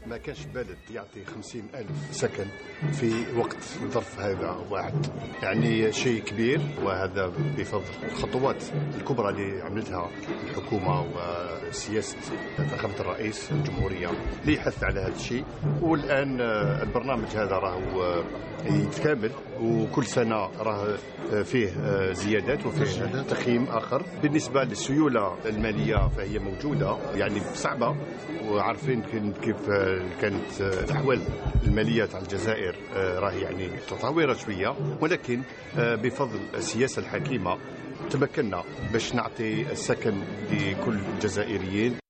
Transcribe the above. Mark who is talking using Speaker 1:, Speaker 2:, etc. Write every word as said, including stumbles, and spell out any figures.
Speaker 1: ما كانش بلد يعطي خمسين ألف سكن في وقت ظرف هذا واحد، يعني شيء كبير. وهذا بفضل الخطوات الكبرى اللي عملتها الحكومة وسياسة فخامة الرئيس الجمهورية اللي يحث على هذا الشيء. والآن البرنامج هذا راه يتكامل، وكل سنة راه فيه زيادات وفيه تقييم آخر. بالنسبة للسيولة المالية فهي موجودة، يعني صعبة، وعارفين كيف كانت الأحوال المالية تاع الجزائر راهي يعني متطورة شوية، ولكن بفضل السياسة الحكيمة تمكنا باش نعطي السكن لكل الجزائريين.